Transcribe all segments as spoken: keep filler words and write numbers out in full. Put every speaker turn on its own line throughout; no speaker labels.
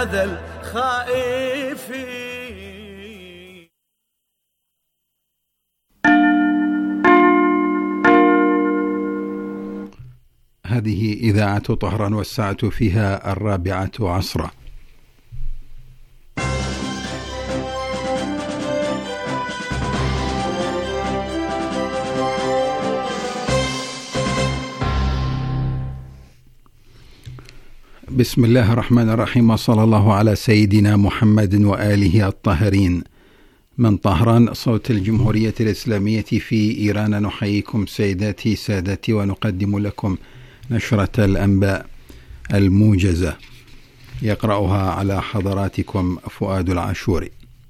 هذا الخائف.
هذه إذاعة طهران والساعة فيها الرابعة عصرا. بسم الله الرحمن الرحيم، وصلى الله على سيدنا محمد وآله الطاهرين. من طهران صوت الجمهورية الإسلامية في إيران، نحييكم سيداتي سادتي ونقدم لكم نشرة الأنباء الموجزة، يقرأها على حضراتكم فؤاد العاشوري.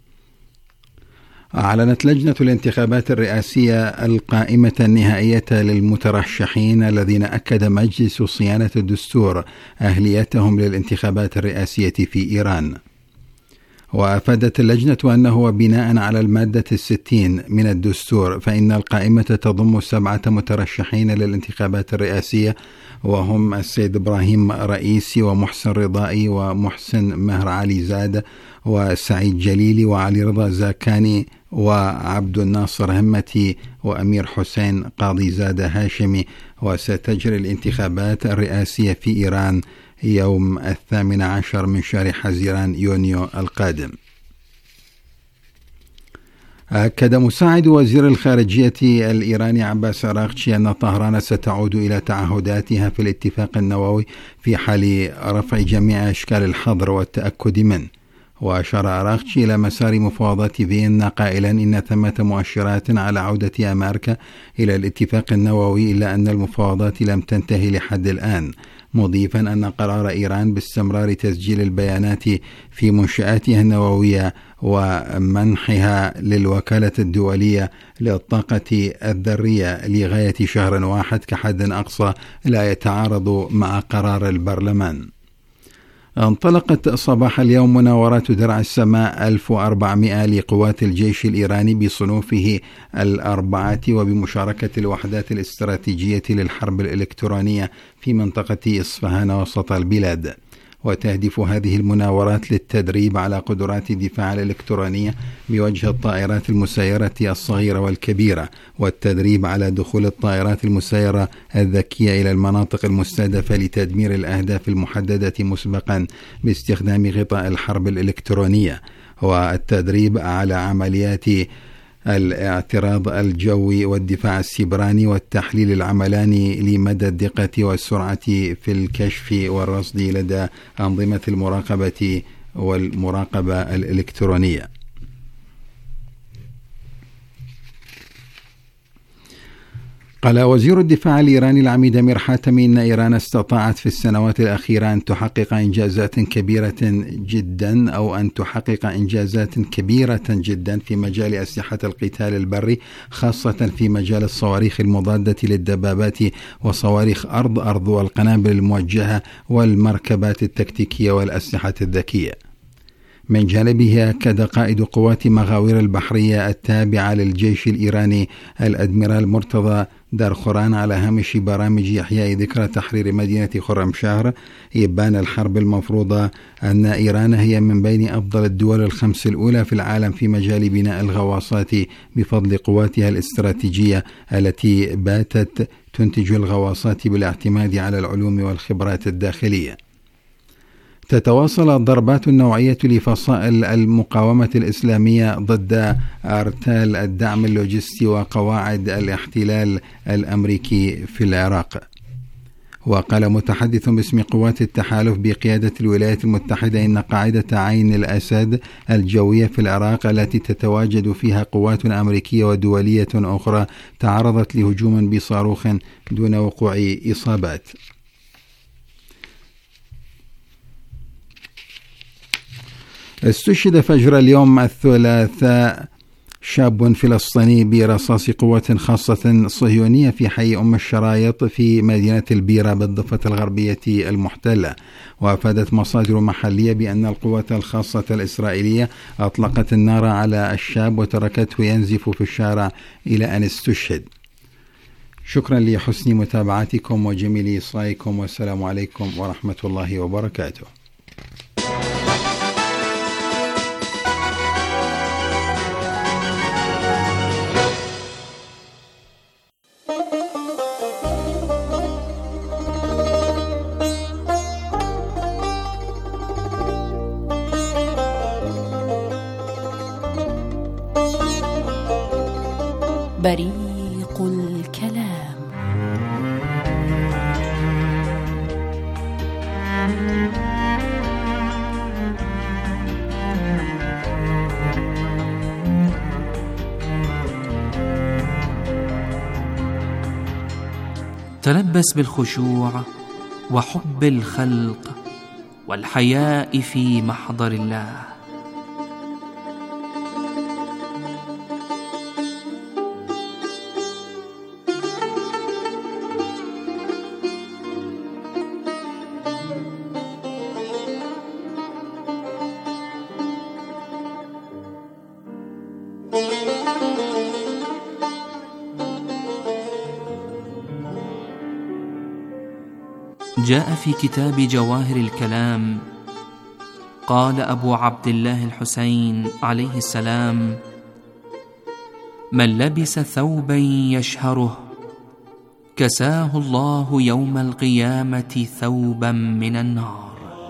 أعلنت لجنة الانتخابات الرئاسية القائمة النهائية للمترشحين الذين أكد مجلس صيانة الدستور أهليتهم للانتخابات الرئاسية في إيران. وأفادت اللجنة أنه بناء على المادة الستين من الدستور فإن القائمة تضم سبعة مترشحين للانتخابات الرئاسية، وهم السيد إبراهيم رئيسي ومحسن رضائي ومحسن مهر علي زاد وسعيد جليلي وعلي رضا زاكاني وعبد الناصر همتي وأمير حسين قاضي زاد هاشمي. وستجري الانتخابات الرئاسية في إيران يوم الثامن عشر من شهر حزيران يونيو القادم. أكد مساعد وزير الخارجية الإيراني عباس أراغشي أن طهران ستعود إلى تعهداتها في الاتفاق النووي في حال رفع جميع أشكال الحظر والتأكد منه. وأشار أراغشي إلى مسار مفاوضات فيينا قائلا إن ثمة مؤشرات على عودة أمريكا إلى الاتفاق النووي، إلا أن المفاوضات لم تنتهي لحد الآن، مضيفا أن قرار إيران باستمرار تسجيل البيانات في منشآتها النووية ومنحها للوكالة الدولية للطاقة الذرية لغاية شهر واحد كحد أقصى لا يتعارض مع قرار البرلمان. انطلقت صباح اليوم مناورات درع السماء ألف وأربعمائة لقوات الجيش الإيراني بصنوفه الأربعة وبمشاركة الوحدات الاستراتيجية للحرب الإلكترونية في منطقة إصفهان وسط البلاد. وتهدف هذه المناورات للتدريب على قدرات الدفاع الإلكترونية بوجه الطائرات المسيرة الصغيرة والكبيرة، والتدريب على دخول الطائرات المسيرة الذكية إلى المناطق المستهدفة لتدمير الأهداف المحددة مسبقا باستخدام غطاء الحرب الإلكترونية، والتدريب على عمليات الاعتراض الجوي والدفاع السيبراني والتحليل العملاني لمدى الدقة والسرعة في الكشف والرصد لدى أنظمة المراقبة والمراقبة الإلكترونية. قال وزير الدفاع الإيراني العميد أمير حاتمي إن إيران استطاعت في السنوات الأخيرة أن تحقق إنجازات كبيرة جدا أو أن تحقق إنجازات كبيرة جدا في مجال أسلحة القتال البري، خاصة في مجال الصواريخ المضادة للدبابات وصواريخ أرض أرض والقنابل الموجهة والمركبات التكتيكية والأسلحة الذكية. من جانبه أكد قائد قوات مغاوير البحرية التابعة للجيش الإيراني الأدميرال مرتضى دارخوران على هامش برامج إحياء ذكرى تحرير مدينة خرمشهر إبان الحرب المفروضة أن إيران هي من بين أفضل الدول الخمس الأولى في العالم في مجال بناء الغواصات بفضل قواتها الاستراتيجية التي باتت تنتج الغواصات بالاعتماد على العلوم والخبرات الداخلية. تتواصل الضربات النوعية لفصائل المقاومة الإسلامية ضد أرتال الدعم اللوجستي وقواعد الاحتلال الأمريكي في العراق. وقال متحدث باسم قوات التحالف بقيادة الولايات المتحدة إن قاعدة عين الأسد الجوية في العراق التي تتواجد فيها قوات أمريكية ودولية أخرى تعرضت لهجوم بصاروخ دون وقوع إصابات. استشهد فجر اليوم الثلاثاء شاب فلسطيني برصاص قوة خاصة صهيونية في حي أم الشرايط في مدينة البيرة بالضفة الغربية المحتلة. وأفادت مصادر محلية بأن القوات الخاصة الإسرائيلية أطلقت النار على الشاب وتركته ينزف في الشارع إلى أن استشهد. شكرا لحسن متابعتكم وجميل إصغائكم، والسلام عليكم ورحمة الله وبركاته.
بريق الكلام.
تلبس بالخشوع وحب الخلق والحياء في محضر الله. جاء في كتاب جواهر الكلام قال أبو عبد الله الحسين عليه السلام: من لبس ثوبا يشهره كساه الله يوم القيامة ثوبا من النار.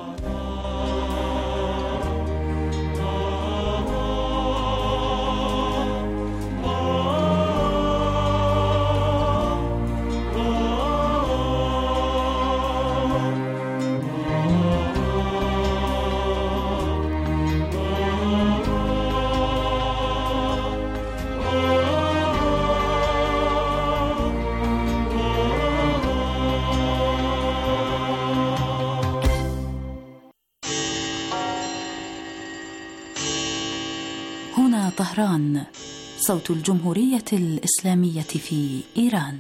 هنا طهران، صوت الجمهورية الإسلامية في إيران.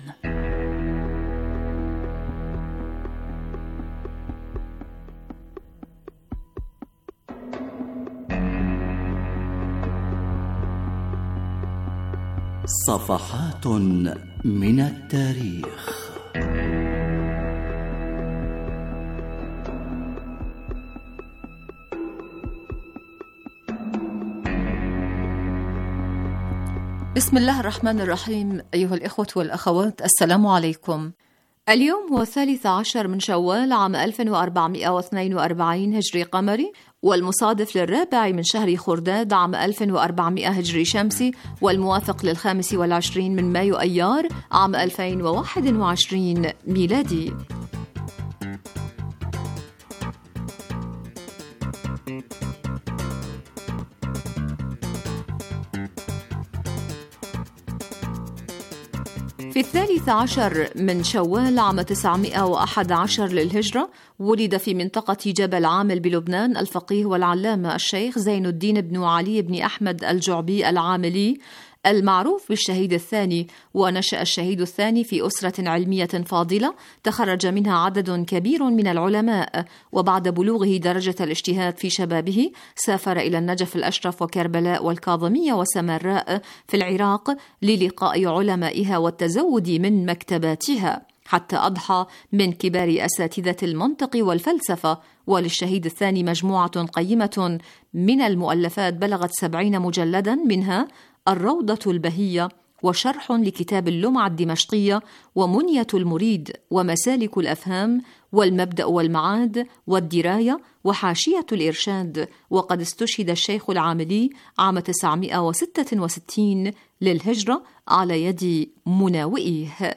صفحات من التاريخ.
بسم الله الرحمن الرحيم. أيها الإخوة والأخوات، السلام عليكم. اليوم هو الثالث عشر من شوال عام ألف وأربعمائة واثنين وأربعين هجري قمري، والمصادف للرابع من شهر خرداد عام ألف وأربعمائة هجري شمسي، والموافق للخامس والعشرين من مايو أيار عام ألفين وواحد وعشرين ميلادي. في الثالث عشر من شوال عام تسعمائة وأحد عشر للهجرة ولد في منطقة جبل عامل بلبنان الفقيه والعلامة الشيخ زين الدين بن علي بن أحمد الجعبي العاملي المعروف بالشهيد الثاني. ونشأ الشهيد الثاني في أسرة علمية فاضلة تخرج منها عدد كبير من العلماء، وبعد بلوغه درجة الاجتهاد في شبابه سافر إلى النجف الأشرف وكربلاء والكاظمية وسمراء في العراق للقاء علمائها والتزود من مكتباتها، حتى أضحى من كبار أساتذة المنطق والفلسفة. وللشهيد الثاني مجموعة قيمة من المؤلفات بلغت سبعين مجلدا، منها الروضة البهية، وشرح لكتاب اللمعة الدمشقية، ومنية المريد، ومسالك الأفهام، والمبدأ والمعاد، والدراية، وحاشية الإرشاد. وقد استشهد الشيخ العاملي عام تسعمائة وستة وستين للهجرة على يد مناوئيه.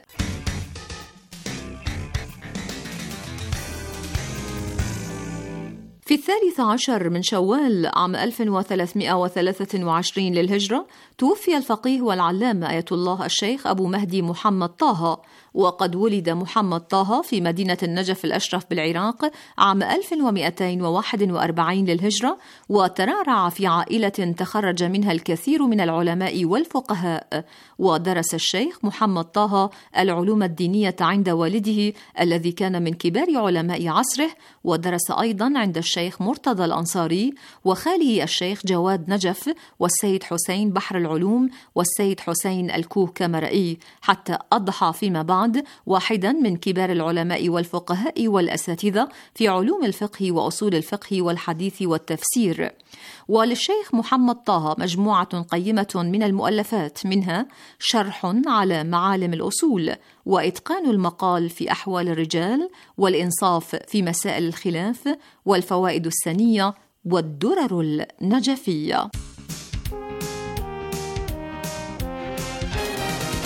في الثالث عشر من شوال عام ألف وثلاثمائة وثلاثة وعشرين للهجرة توفي الفقيه والعلامة آية الله الشيخ أبو مهدي محمد طه. وقد ولد محمد طه في مدينة النجف الأشرف بالعراق عام ألف ومئتين وواحد وأربعين للهجرة، وترعرع في عائلة تخرج منها الكثير من العلماء والفقهاء. ودرس الشيخ محمد طه العلوم الدينية عند والده الذي كان من كبار علماء عصره، ودرس أيضا عند الشيخ مرتضى الأنصاري وخاله الشيخ جواد نجف والسيد حسين بحر العلوم والسيد حسين الكوكمرئي، حتى أضحى فيما بعد واحدا من كبار العلماء والفقهاء والأساتذة في علوم الفقه وأصول الفقه والحديث والتفسير. وللشيخ محمد طه مجموعة قيمة من المؤلفات، منها شرح على معالم الأصول، وإتقان المقال في أحوال الرجال، والإنصاف في مسائل الخلاف، والفوائد السنية، والدرر النجفية.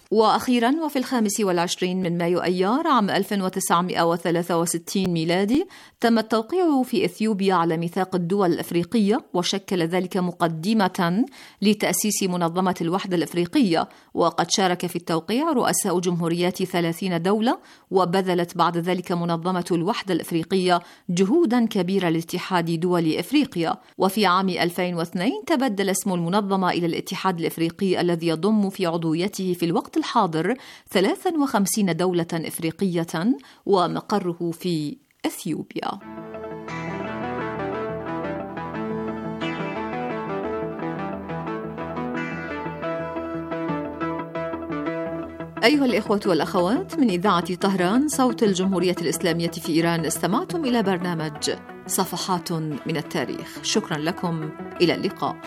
وأخيرا وفي الخامس والعشرين من مايو أيار عام ألف وتسعمائة وثلاثة وستين ميلادي تم التوقيع في إثيوبيا على ميثاق الدول الأفريقية، وشكل ذلك مقدمة لتأسيس منظمة الوحدة الأفريقية. وقد شارك في التوقيع رؤساء جمهوريات ثلاثين دولة، وبذلت بعد ذلك منظمة الوحدة الأفريقية جهودا كبيرة لاتحاد دول أفريقيا. وفي عام ألفين واثنين تبدل اسم المنظمة إلى الاتحاد الأفريقي الذي يضم في عضويته في الوقت الحاضر ثلاث وخمسين دولة إفريقية ومقره في إثيوبيا. أيها الإخوة والأخوات، من إذاعة طهران صوت الجمهورية الإسلامية في إيران، استمعتم إلى برنامج صفحات من التاريخ. شكرا لكم، إلى اللقاء.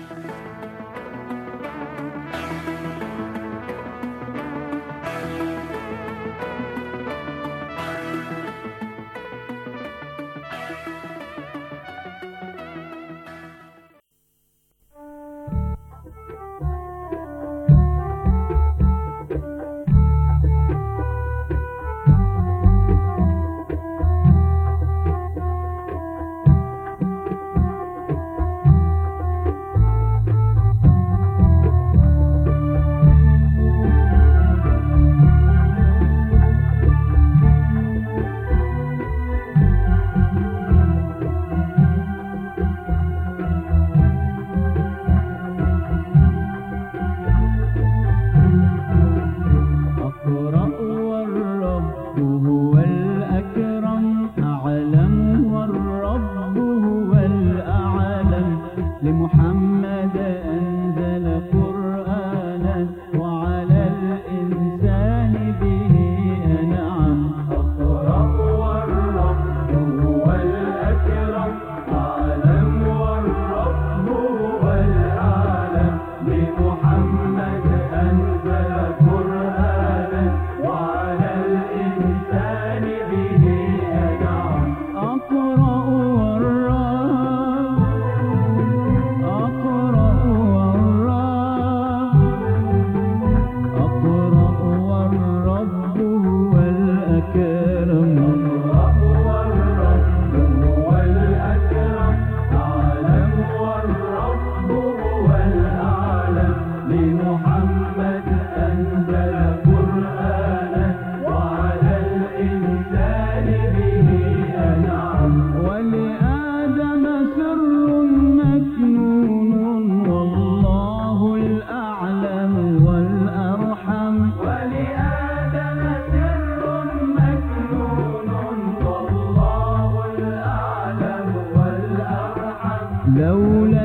لولا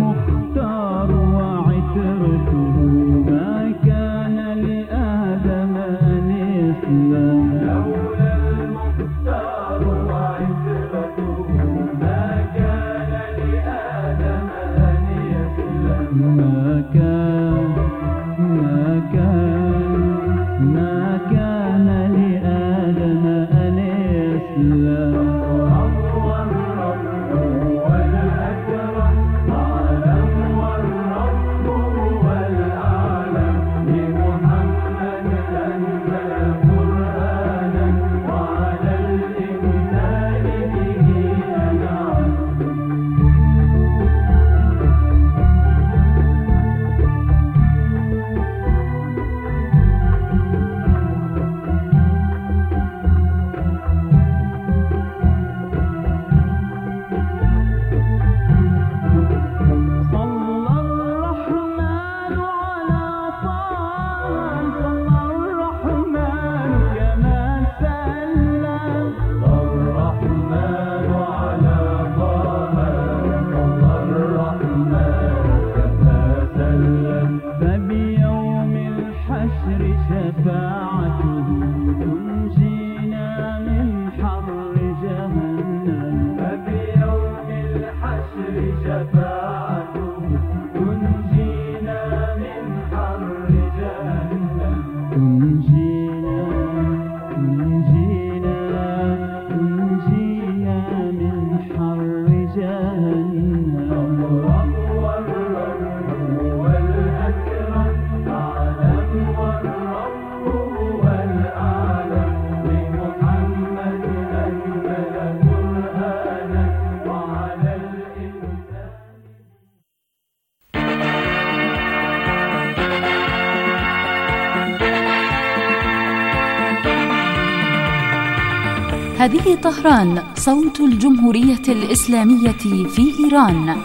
المختار وعترته ما كان لآدم أن يسلم. لولا المختار وعترته ما كان لآدم أن يسلم. ما كان ما كان ما كان لآدم أن يسلم. والأكرم أعلم والرحمن
هذه طهران، صوت الجمهورية الإسلامية في إيران.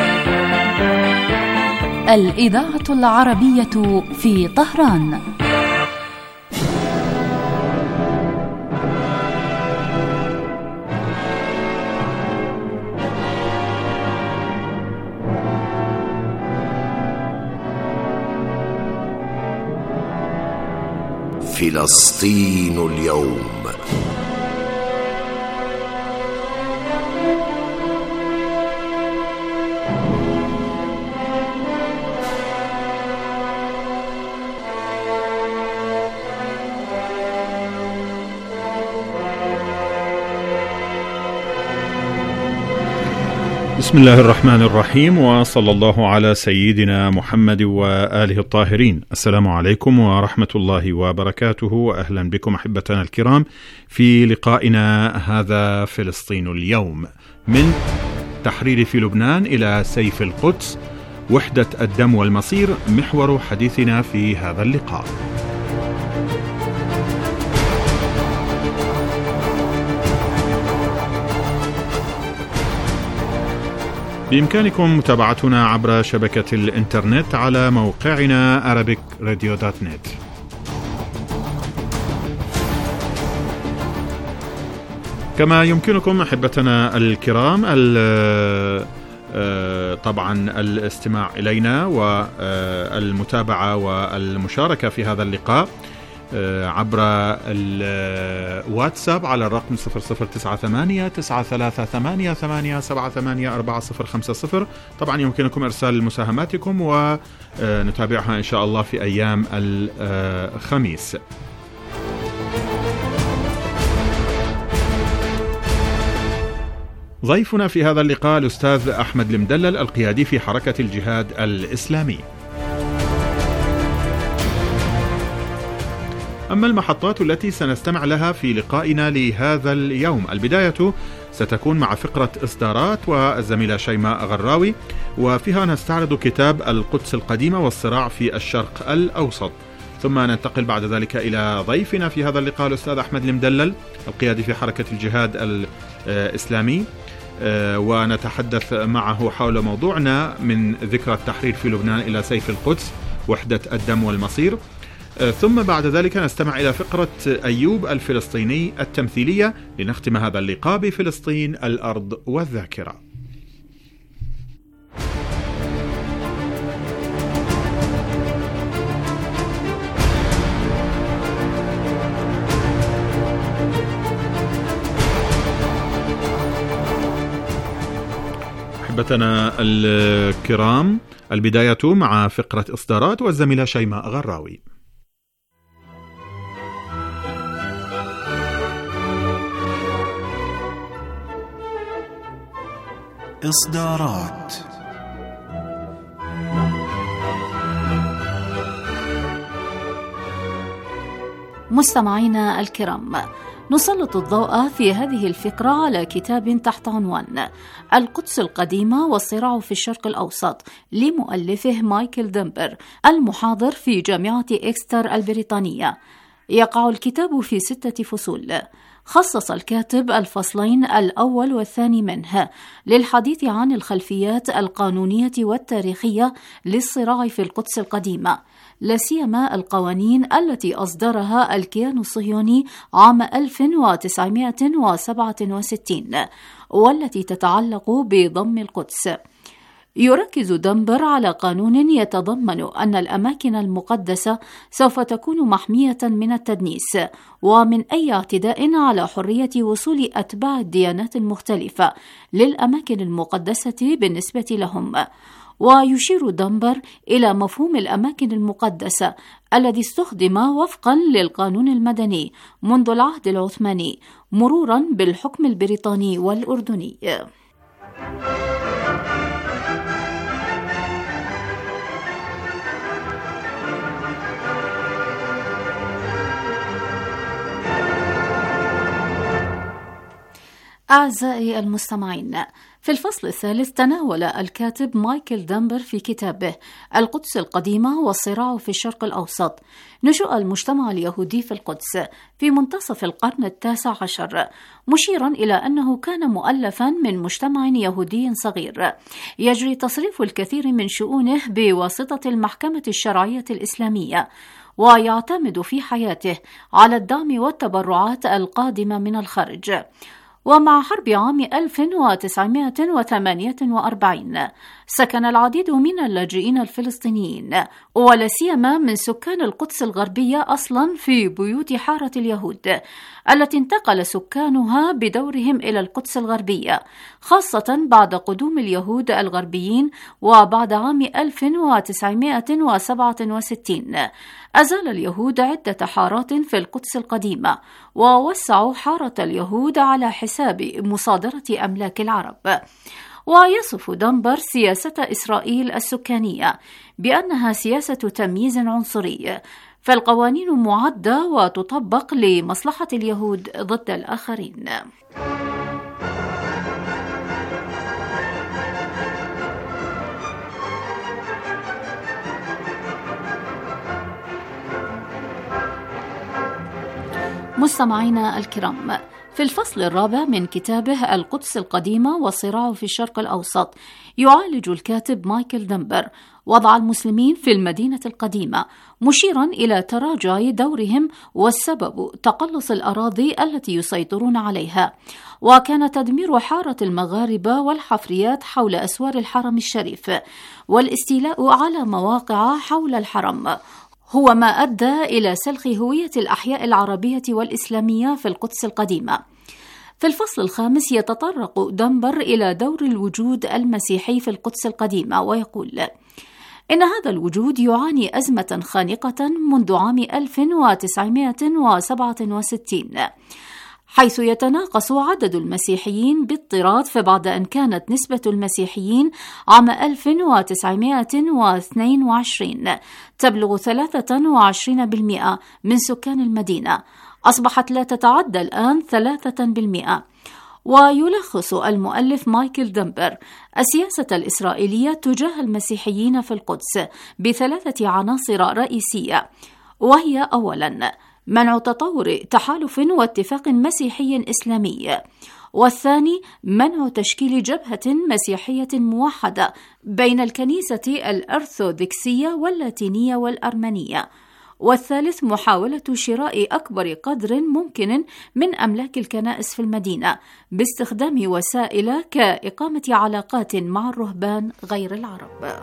الإذاعة العربية في طهران.
فلسطين اليوم.
بسم الله الرحمن الرحيم، وصلى الله على سيدنا محمد وآله الطاهرين. السلام عليكم ورحمة الله وبركاته، وأهلا بكم أحبتنا الكرام في لقائنا هذا فلسطين اليوم. من تحرير في لبنان إلى سيف القدس، وحدة الدم والمصير محور حديثنا في هذا اللقاء. بإمكانكم متابعتنا عبر شبكة الإنترنت على موقعنا arabic radio dot net. كما يمكنكم أحبتنا الكرام طبعا الاستماع إلينا والمتابعة والمشاركة في هذا اللقاء عبر الواتساب على الرقم صفر صفر تسعة ثمانية تسعة ثلاثة ثمانية ثمانية سبعة ثمانية أربعة صفر خمسة صفر. طبعا يمكنكم إرسال مساهماتكم ونتابعها إن شاء الله في أيام الخميس. ضيفنا في هذا اللقاء الأستاذ أحمد المدلل، القيادي في حركة الجهاد الإسلامي. أما المحطات التي سنستمع لها في لقائنا لهذا اليوم، البداية ستكون مع فقرة إصدارات والزميلة شيماء غراوي، وفيها نستعرض كتاب القدس القديمة والصراع في الشرق الأوسط. ثم ننتقل بعد ذلك إلى ضيفنا في هذا اللقاء الأستاذ أحمد المدلل، القيادي في حركة الجهاد الإسلامي، ونتحدث معه حول موضوعنا من ذكرى التحرير في لبنان إلى سيف القدس، وحدة الدم والمصير. ثم بعد ذلك نستمع إلى فقرة أيوب الفلسطيني التمثيلية، لنختم هذا اللقاء بفلسطين الأرض والذاكرة. أحبتنا الكرام، البداية مع فقرة إصدارات والزميلة شيماء غراوي.
إصدارات.
مستمعينا الكرام، نسلط الضوء في هذه الفقرة على كتاب تحت عنوان القدس القديمة والصراع في الشرق الأوسط لمؤلفه مايكل دمبر، المحاضر في جامعة إكستر البريطانية. يقع الكتاب في ستة فصول. خصص الكاتب الفصلين الأول والثاني منه للحديث عن الخلفيات القانونية والتاريخية للصراع في القدس القديمة، لا سيما القوانين التي أصدرها الكيان الصهيوني عام ألف وتسعمائة وسبعة وستين والتي تتعلق بضم القدس. يركز دمبر على قانون يتضمن أن الأماكن المقدسة سوف تكون محمية من التدنيس ومن أي اعتداء على حرية وصول أتباع الديانات المختلفة للأماكن المقدسة بالنسبة لهم. ويشير دمبر إلى مفهوم الأماكن المقدسة الذي استخدم وفقا للقانون المدني منذ العهد العثماني، مرورا بالحكم البريطاني والأردني. أعزائي المستمعين، في الفصل الثالث تناول الكاتب مايكل دمبر في كتابه القدس القديمة والصراع في الشرق الأوسط نشوء المجتمع اليهودي في القدس في منتصف القرن التاسع عشر، مشيرا إلى أنه كان مؤلفا من مجتمع يهودي صغير يجري تصريف الكثير من شؤونه بواسطة المحكمة الشرعية الإسلامية، ويعتمد في حياته على الدعم والتبرعات القادمة من الخارج. ومع حرب عام ألف وتسعمائة وثمانية وأربعين سكن العديد من اللاجئين الفلسطينيين ولا سيما من سكان القدس الغربية أصلا في بيوت حارة اليهود التي انتقل سكانها بدورهم إلى القدس الغربية، خاصة بعد قدوم اليهود الغربيين. وبعد عام ألف وتسعمائة وسبعة وستين أزال اليهود عدة حارات في القدس القديمة ووسعوا حارة اليهود على حساب مصادرة أملاك العرب. ويصف دمبر سياسة إسرائيل السكانية بأنها سياسة تمييز عنصري، فالقوانين معدة وتطبق لمصلحة اليهود ضد الآخرين. مستمعينا الكرام، في الفصل الرابع من كتابه القدس القديمة والصراع في الشرق الأوسط يعالج الكاتب مايكل دمبر وضع المسلمين في المدينة القديمة، مشيرا إلى تراجع دورهم والسبب تقلص الأراضي التي يسيطرون عليها. وكان تدمير حارة المغاربة والحفريات حول أسوار الحرم الشريف والاستيلاء على مواقع حول الحرم هو ما أدى إلى سلخ هوية الأحياء العربية والإسلامية في القدس القديمة. في الفصل الخامس يتطرق دمبر إلى دور الوجود المسيحي في القدس القديمة، ويقول إن هذا الوجود يعاني أزمة خانقة منذ عام ألف وتسعمائة وسبعة وستين، حيث يتناقص عدد المسيحيين باضطراد، فبعد أن كانت نسبة المسيحيين عام ألف وتسعمائة واثنين وعشرين تبلغ ثلاثة وعشرين بالمئة من سكان المدينة، أصبحت لا تتعدى الآن ثلاثة بالمئة. ويلخص المؤلف مايكل دمبر السياسة الإسرائيلية تجاه المسيحيين في القدس بثلاثة عناصر رئيسية، وهي أولاً منع تطور تحالف واتفاق مسيحي إسلامي، والثاني منع تشكيل جبهة مسيحية موحدة بين الكنيسة الأرثوذكسية واللاتينية والأرمنية، والثالث محاولة شراء أكبر قدر ممكن من أملاك الكنائس في المدينة باستخدام وسائل كإقامة علاقات مع الرهبان غير العرب.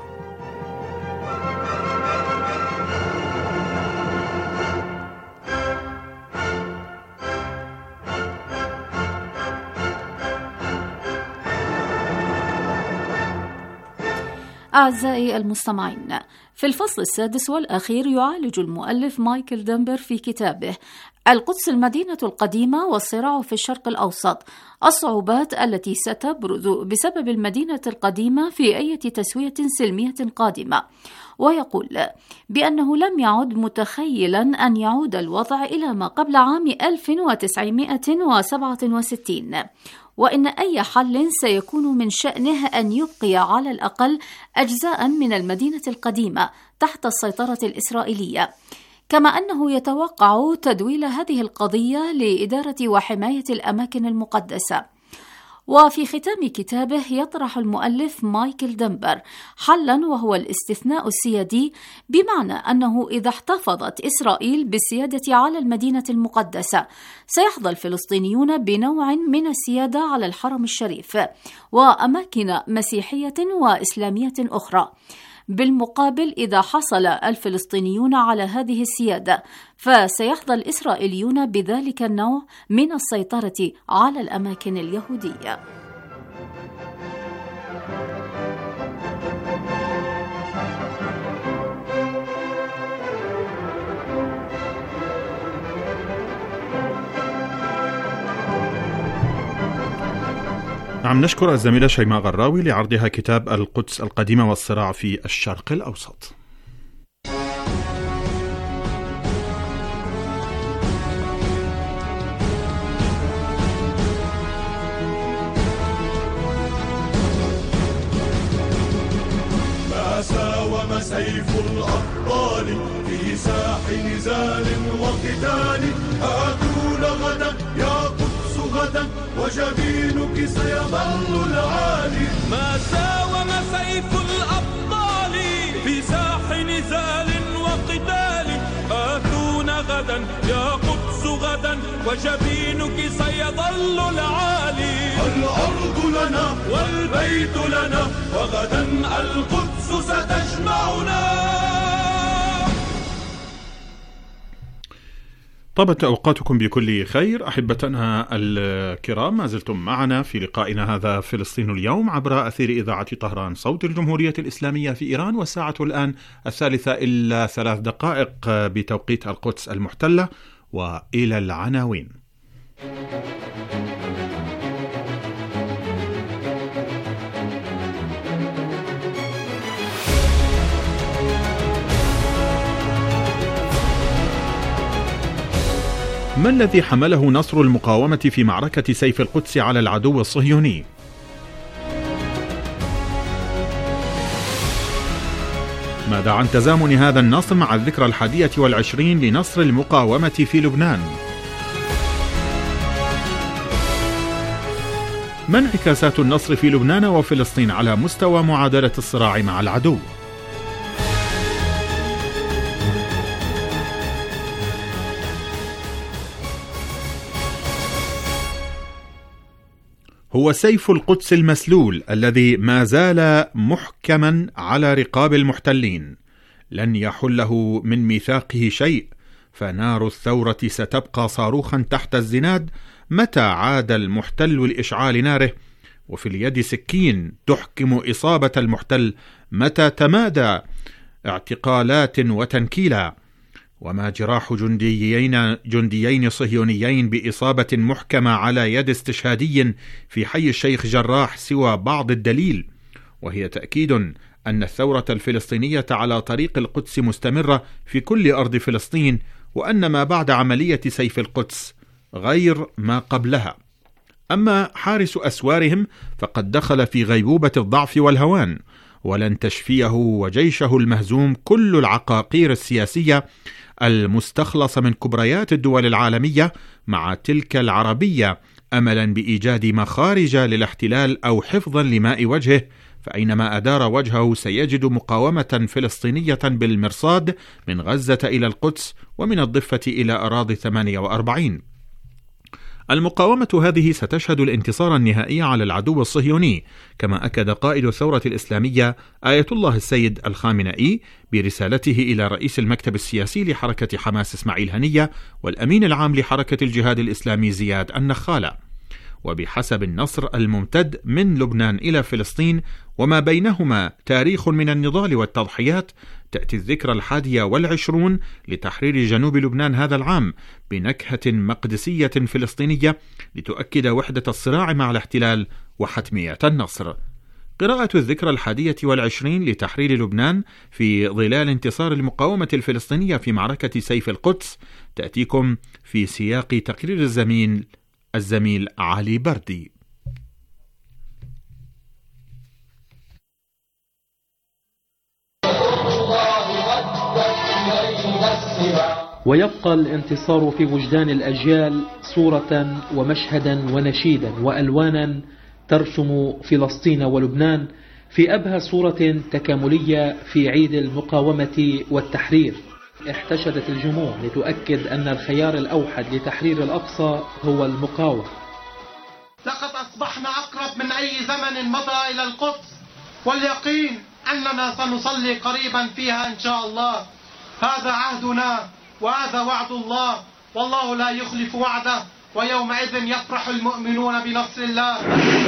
أعزائي المستمعين، في الفصل السادس والأخير يعالج المؤلف مايكل دمبر في كتابه القدس المدينة القديمة والصراع في الشرق الأوسط الصعوبات التي ستبرز بسبب المدينة القديمة في أي تسوية سلمية قادمة، ويقول بأنه لم يعد متخيلا أن يعود الوضع إلى ما قبل عام ألف وتسعمائة وسبعة وستين، وإن أي حل سيكون من شأنه أن يبقي على الأقل أجزاء من المدينة القديمة تحت السيطرة الإسرائيلية، كما أنه يتوقع تدويل هذه القضية لإدارة وحماية الأماكن المقدسة. وفي ختام كتابه يطرح المؤلف مايكل دمبر حلا، وهو الاستثناء السيادي، بمعنى أنه إذا احتفظت إسرائيل بالسيادة على المدينة المقدسة سيحظى الفلسطينيون بنوع من السيادة على الحرم الشريف وأماكن مسيحية وإسلامية أخرى. بالمقابل، إذا حصل الفلسطينيون على هذه السيادة فسيحظى الإسرائيليون بذلك النوع من السيطرة على الأماكن اليهودية.
نعم، نشكر الزميلة شيماء غراوي لعرضها كتاب القدس القديمة والصراع في الشرق الأوسط.
سيف الأبطال في ساح نزال وقتال. آتون غدا يا قدس غدا وجبينك سيظل العالي.
ما ساوم سيف الأبطال في ساح نزال وقتال. آتون غدا يا قدس غدا وجبينك سيظل العالي.
الأرض لنا والبيت لنا وغدا القدس ستجمعنا.
طابت أوقاتكم بكل خير أحبتنا الكرام، ما زلتم معنا في لقائنا هذا فلسطين اليوم عبر أثير إذاعة طهران صوت الجمهورية الإسلامية في إيران، والساعة الآن الثالثة إلا ثلاث دقائق بتوقيت القدس المحتلة. وإلى العناوين. ما الذي حمله نصر المقاومة في معركة سيف القدس على العدو الصهيوني؟ ماذا عن تزامن هذا النصر مع الذكرى الحادية والعشرين لنصر المقاومة في لبنان؟ ما انعكاسات النصر في لبنان وفلسطين على مستوى معادلة الصراع مع العدو؟ هو سيف القدس المسلول الذي ما زال محكما على رقاب المحتلين، لن يحله من ميثاقه شيء، فنار الثورة ستبقى صاروخا تحت الزناد متى عاد المحتل لإشعال ناره، وفي اليد سكين تحكم إصابة المحتل متى تمادى اعتقالات وتنكيلا. وما جراح جنديين جنديين صهيونيين بإصابة محكمة على يد استشهادي في حي الشيخ جراح سوى بعض الدليل، وهي تأكيد أن الثورة الفلسطينية على طريق القدس مستمرة في كل أرض فلسطين، وأن ما بعد عملية سيف القدس غير ما قبلها. أما حارس أسوارهم فقد دخل في غيبوبة الضعف والهوان، ولن تشفيه وجيشه المهزوم كل العقاقير السياسية المستخلصة من كبريات الدول العالمية مع تلك العربية أملا بإيجاد مخارج للاحتلال أو حفظا لماء وجهه، فأينما أدار وجهه سيجد مقاومة فلسطينية بالمرصاد من غزة إلى القدس ومن الضفة إلى أراضي ثمانية وأربعين. المقاومة هذه ستشهد الانتصار النهائي على العدو الصهيوني، كما أكد قائد الثورة الإسلامية آية الله السيد الخامنئي برسالته إلى رئيس المكتب السياسي لحركة حماس إسماعيل هنية والأمين العام لحركة الجهاد الإسلامي زياد النخالة. وبحسب النصر الممتد من لبنان إلى فلسطين وما بينهما تاريخ من النضال والتضحيات، تأتي الذكرى الحادية والعشرون لتحرير جنوب لبنان هذا العام بنكهة مقدسية فلسطينية لتؤكد وحدة الصراع مع الاحتلال وحتمية النصر. قراءة الذكرى الحادية والعشرين لتحرير لبنان في ظلال انتصار المقاومة الفلسطينية في معركة سيف القدس تأتيكم في سياق تقرير الزميل الزميل علي بردي.
ويبقى الانتصار في وجدان الأجيال صورة ومشهدا ونشيدا وألوانا ترسم فلسطين ولبنان في أبهى صورة تكاملية في عيد المقاومة والتحرير. احتشدت الجموع لتؤكد أن الخيار الأوحد لتحرير الأقصى هو المقاومة.
لقد أصبحنا أقرب من أي زمن مضى إلى القدس، واليقين أننا سنصلي قريبا فيها إن شاء الله. هذا عهدنا وهذا وعد الله، والله لا يخلف وعده، ويومئذ يفرح المؤمنون بنصر الله.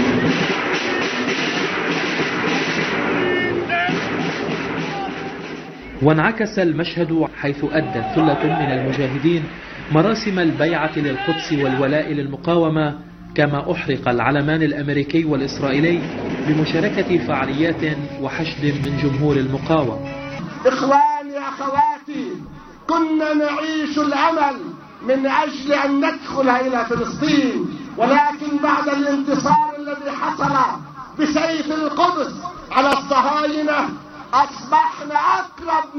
وانعكس المشهد حيث أدى ثلة من المجاهدين مراسم البيعة للقدس والولاء للمقاومة، كما أحرق العلمان الأمريكي والإسرائيلي بمشاركة فعاليات وحشد من جمهور المقاومة.
إخواني أخواتي، كنا نعيش الأمل من أجل أن ندخل إلى فلسطين، ولكن بعد الانتصار الذي حصل بسيف القدس على الصهاينة أصبحنا أقرب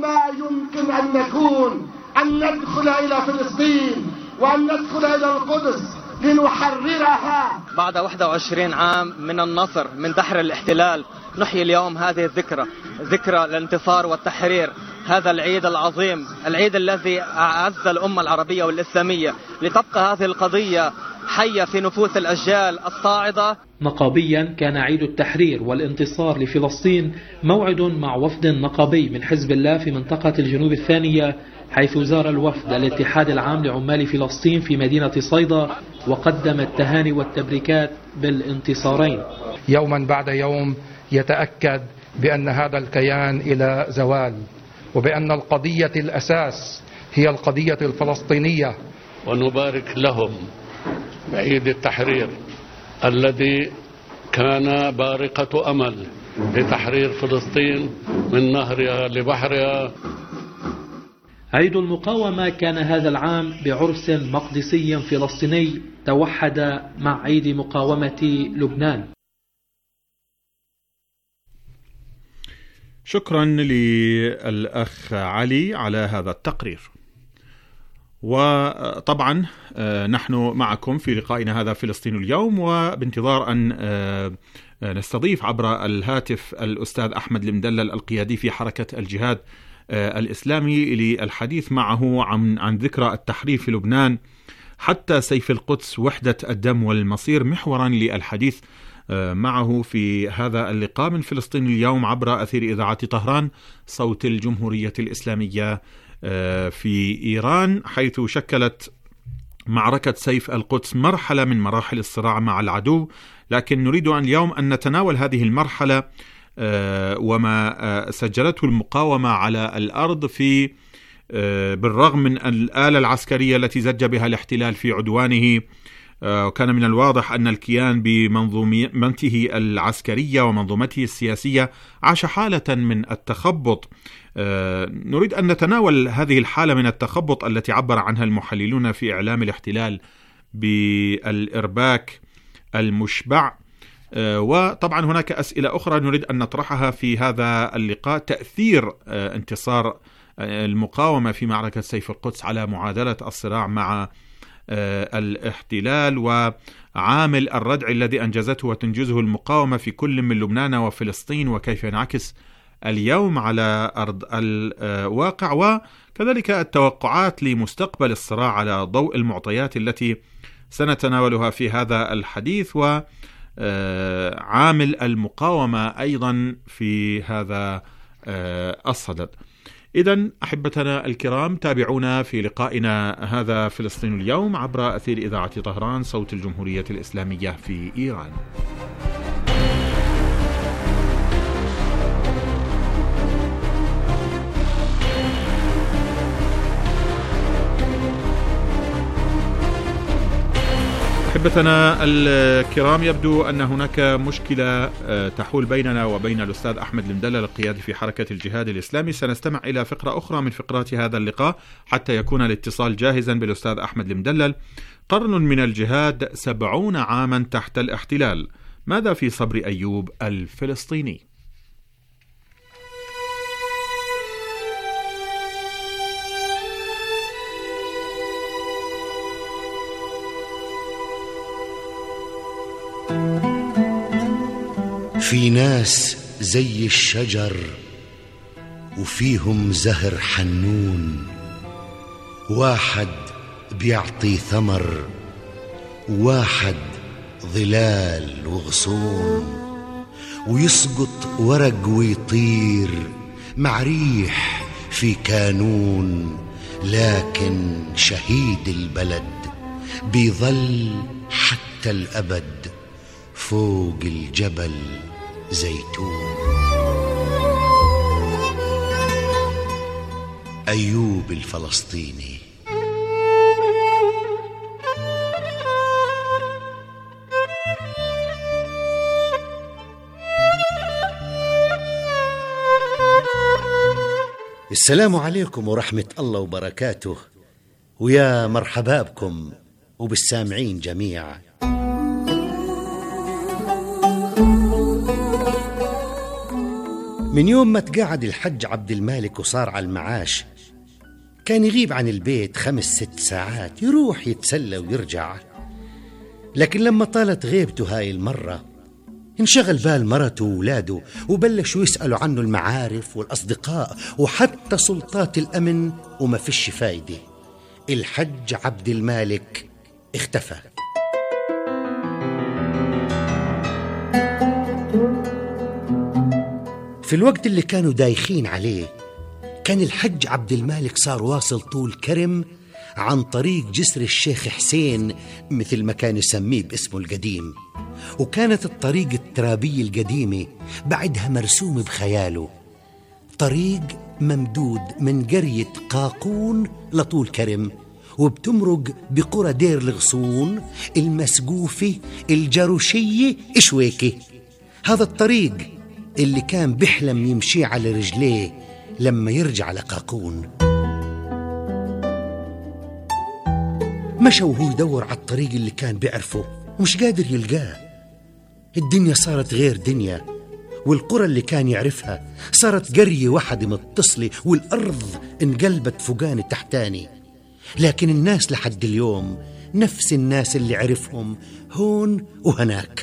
ندخل إلى فلسطين وأن ندخل إلى القدس لنحررها.
بعد واحد وعشرين عام من النصر من دحر الاحتلال نحيي اليوم هذه الذكرى، ذكرى الانتصار والتحرير، هذا العيد العظيم، العيد الذي أعز الأمة العربية والإسلامية، لتبقى هذه القضية حية في نفوس الأجيال الصاعدة.
نقابيا كان عيد التحرير والانتصار لفلسطين موعد مع وفد نقابي من حزب الله في منطقة الجنوب الثانية، حيث زار الوفد الاتحاد العام لعمال فلسطين في مدينة صيدا وقدم التهاني والتبريكات بالانتصارين.
يوما بعد يوم يتأكد بأن هذا الكيان إلى زوال، وبأن القضية الأساس هي القضية الفلسطينية.
ونبارك لهم بعيد التحرير الذي كان بارقة أمل لتحرير فلسطين من نهرها لبحرها.
عيد المقاومة كان هذا العام بعرس مقدسي فلسطيني توحد مع عيد مقاومة لبنان.
شكرا للأخ علي على هذا التقرير. وطبعا نحن معكم في لقائنا هذا فلسطين اليوم، وبانتظار أن نستضيف عبر الهاتف الأستاذ أحمد المدلل القيادي في حركة الجهاد الإسلامي للحديث معه عن عن ذكرى التحرير في لبنان حتى سيف القدس، وحدة الدم والمصير، محورا للحديث معه في هذا اللقاء من فلسطين اليوم عبر أثير إذاعة طهران صوت الجمهورية الإسلامية في إيران، حيث شكلت معركة سيف القدس مرحلة من مراحل الصراع مع العدو. لكن نريد أن اليوم أن نتناول هذه المرحلة وما سجلته المقاومة على الأرض في بالرغم من الآلة العسكرية التي زج بها الاحتلال في عدوانه. وكان من الواضح أن الكيان بمنظومته العسكرية ومنظومته السياسية عاش حالة من التخبط. نريد أن نتناول هذه الحالة من التخبط التي عبر عنها المحللون في إعلام الاحتلال بالإرباك المشبع. وطبعا هناك أسئلة أخرى نريد أن نطرحها في هذا اللقاء: تأثير انتصار المقاومة في معركة سيف القدس على معادلة الصراع مع الاحتلال، وعامل الردع الذي أنجزته وتنجزه المقاومة في كل من لبنان وفلسطين، وكيف ينعكس اليوم على أرض الواقع، وكذلك التوقعات لمستقبل الصراع على ضوء المعطيات التي سنتناولها في هذا الحديث، و عامل المقاومة أيضا في هذا الصدد. إذن أحبتنا الكرام، تابعونا في لقائنا هذا فلسطين اليوم عبر أثير إذاعة طهران صوت الجمهورية الإسلامية في إيران. أحبتنا الكرام، يبدو أن هناك مشكلة تحول بيننا وبين الأستاذ أحمد المدلل القيادي في حركة الجهاد الإسلامي. سنستمع إلى فقرة أخرى من فقرات هذا اللقاء حتى يكون الاتصال جاهزا بالأستاذ أحمد المدلل. قرن من الجهاد، سبعون عاما تحت الاحتلال، ماذا في صبر أيوب الفلسطيني؟
في ناس زي الشجر وفيهم زهر حنون، واحد بيعطي ثمر وواحد ظلال وغصون، ويسقط ورق ويطير مع ريح في كانون، لكن شهيد البلد بيظل حتى الأبد فوق الجبل زيتون. أيوب الفلسطيني. السلام عليكم ورحمة الله وبركاته، ويا مرحبا بكم وبالسامعين جميعا. من يوم ما تقاعد الحج عبد المالك وصار على المعاش، كان يغيب عن البيت خمس ست ساعات، يروح يتسلى ويرجع. لكن لما طالت غيبته هاي المرة انشغل بال مرته وولاده، وبلشوا يسألوا عنه المعارف والأصدقاء وحتى سلطات الأمن، وما فيش فايدة. الحج عبد المالك اختفى. في الوقت اللي كانوا دايخين عليه كان الحج عبد المالك صار واصل طول كرم عن طريق جسر الشيخ حسين، مثل ما كان يسميه باسمه القديم. وكانت الطريق الترابية القديمة بعدها مرسوم بخياله، طريق ممدود من قرية قاقون لطول كرم، وبتمرق بقرى دير الغصون، المسقوفة، الجاروشية، إشويكة. هذا الطريق اللي كان بيحلم يمشي على رجليه لما يرجع لقاقون. مشى وهو يدور على الطريق اللي كان بيعرفه ومش قادر يلقاه. الدنيا صارت غير دنيا، والقرى اللي كان يعرفها صارت قرية واحدة متصلة، والأرض انقلبت فوقاني تحتاني. لكن الناس لحد اليوم نفس الناس اللي عرفهم هون وهناك.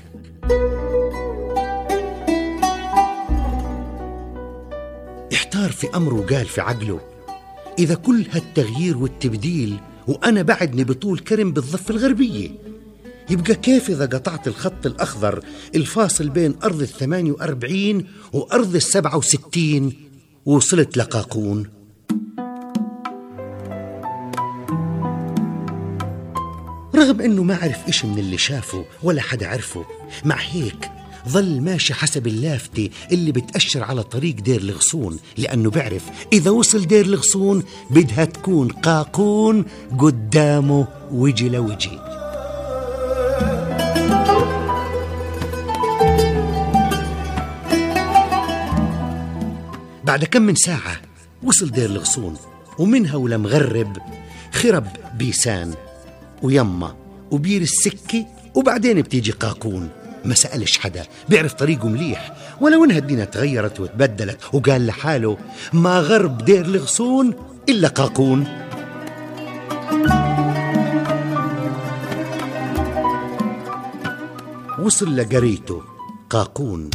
احتار في أمره وقال في عقله: إذا كل هالتغيير والتبديل وأنا بعدني بطول كرم بالضفة الغربية، يبقى كيف إذا قطعت الخط الأخضر الفاصل بين أرض الثمانية وأربعين وأرض السبعة وستين ووصلت لقاقون؟ رغم أنه ما عرف إيش من اللي شافه ولا حدا عرفه، مع هيك ظل ماشي حسب اللافتة اللي بتأشر على طريق دير الغصون، لأنه بعرف إذا وصل دير الغصون بدها تكون قاقون قدامه وجه لوجه. بعد كم من ساعة وصل دير الغصون، ومنها ولمغرب خرب بيسان ويما وبير السكة، وبعدين بتيجي قاقون. ما سألش حدا، بيعرف طريقه مليح، ولو انها الدنيا تغيرت وتبدلت، وقال لحاله: ما غرب دير الغصون إلا قاقون. وصل لقريته قاقون،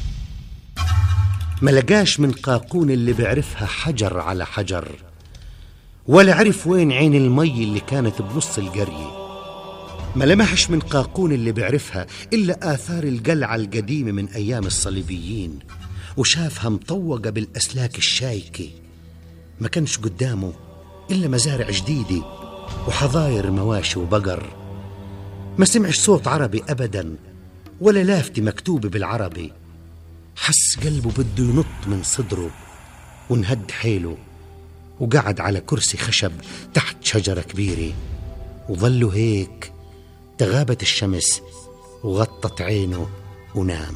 ما لقاش من قاقون اللي بيعرفها حجر على حجر، ولا عرف وين عين المي اللي كانت بنص القرية. ما لمحش من قاقون اللي بيعرفها إلا آثار القلعة القديمة من أيام الصليبيين، وشافها مطوقة بالأسلاك الشايكة. ما كانش قدامه إلا مزارع جديدة وحظاير مواشي وبقر. ما سمعش صوت عربي أبدا، ولا لافتة مكتوبة بالعربي. حس قلبه بده ينط من صدره، ونهد حيله وقعد على كرسي خشب تحت شجرة كبيرة، وظلوا هيك تغابت الشمس وغطت عينه ونام.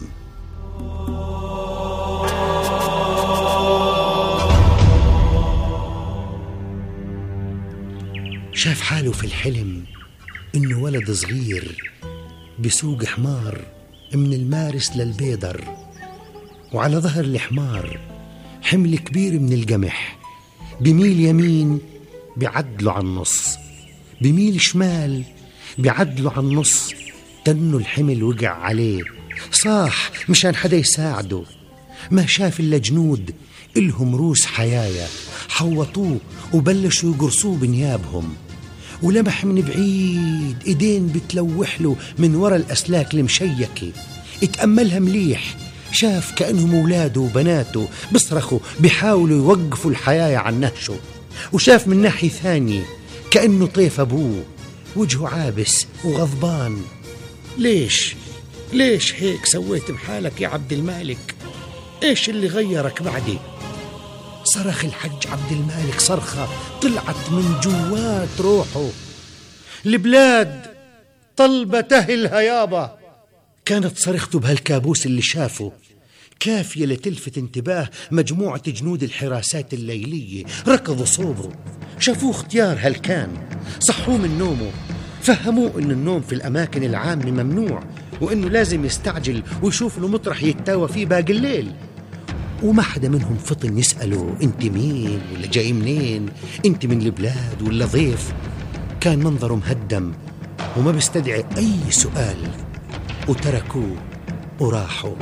شاف حاله في الحلم إنه ولد صغير بسوق حمار من المارس للبيدر، وعلى ظهر الحمار حمل كبير من القمح، بميل يمين بيعدله عن النص، بميل شمال بيعدله عن النص. تنه الحمل وقع عليه، صاح مشان حدا يساعده. ما شاف إلا جنود إلهم روس حيايا حوطوه وبلشوا يقرصوه بنيابهم، ولمح من بعيد إيدين بتلوح له من وراء الأسلاك المشيكة. اتأملها مليح، شاف كأنهم أولاده وبناته بصرخوا بيحاولوا يوقفوا الحيايا عن نهشه. وشاف من ناحية ثانية كأنه طيف أبوه، وجهه عابس وغضبان. ليش ليش هيك سويت بحالك يا عبد المالك؟ إيش اللي غيرك بعدي؟ صرخ الحج عبد المالك صرخة طلعت من جوات روحه: البلاد طلبة تهلها يابا. كانت صرخته بهالكابوس اللي شافه كافية لتلفت انتباه مجموعة جنود الحراسات الليلية. ركضوا صوبه، شافوه اختيار هالكان، صحوه من نومه، فهموه إن النوم في الأماكن العامة ممنوع، وإنه لازم يستعجل ويشوف له مطرح يتاوى فيه باقي الليل. وما حدا منهم فطن يسأله انت مين ولا جاي منين، انت من البلاد ولا ضيف. كان منظره مهدم وما بيستدعي أي سؤال، وتركوه وراحوا.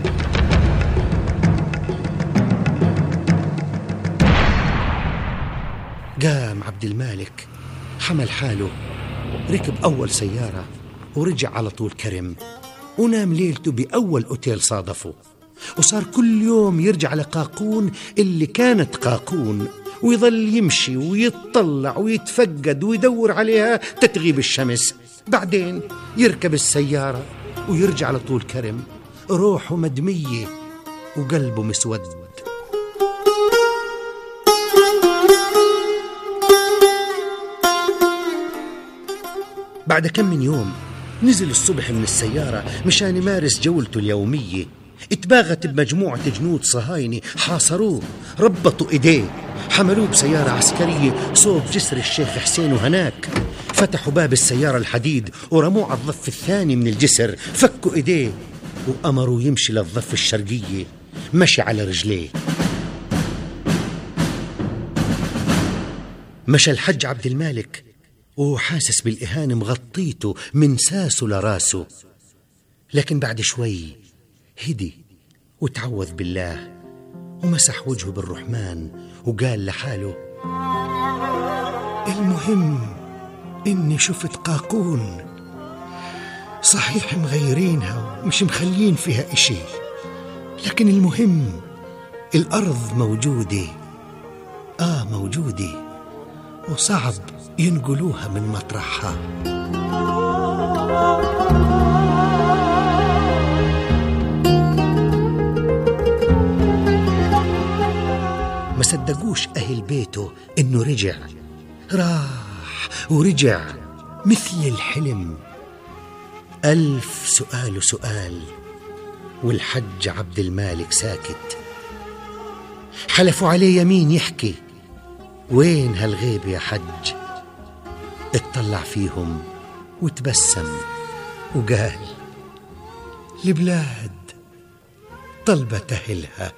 قام عبد المالك حمل حاله، ركب أول سيارة ورجع على طول كرم، ونام ليلته بأول أوتيل صادفه. وصار كل يوم يرجع لقاقون اللي كانت قاقون، ويظل يمشي ويتطلع ويتفقد ويدور عليها تتغيب الشمس. بعدين يركب السيارة ويرجع على طول كرم، روحه مدمية وقلبه مسود. بعد كم من يوم نزل الصبح من السيارة مشان يمارس جولته اليومية. اتباغت بمجموعة جنود صهاينة، حاصروه، ربطوا ايديه، حملوه بسيارة عسكرية صوب جسر الشيخ حسين وهناك. فتحوا باب السيارة الحديد ورموه على الضف الثاني من الجسر، فكوا ايديه وأمروا يمشي للضفة الشرقية. مشي على رجليه. مشى الحج عبد المالك وهو حاسس بالإهانة مغطيته من ساسه لراسه، لكن بعد شوي هدي وتعوذ بالله ومسح وجهه بالرحمن وقال لحاله: المهم إني شفت قاقون، صحيح مغيرينها ومش مخلين فيها إشي، لكن المهم الأرض موجودة. آه موجودة، وصعب ينقلوها من مطرحها. ما صدقوش أهل بيته إنه رجع، راح ورجع مثل الحلم. ألف سؤال وسؤال والحج عبد المالك ساكت. حلفوا عليه يمين يحكي: وين هالغيب يا حج؟ اتطلع فيهم وتبسم وقال: البلاد طلبة أهلها.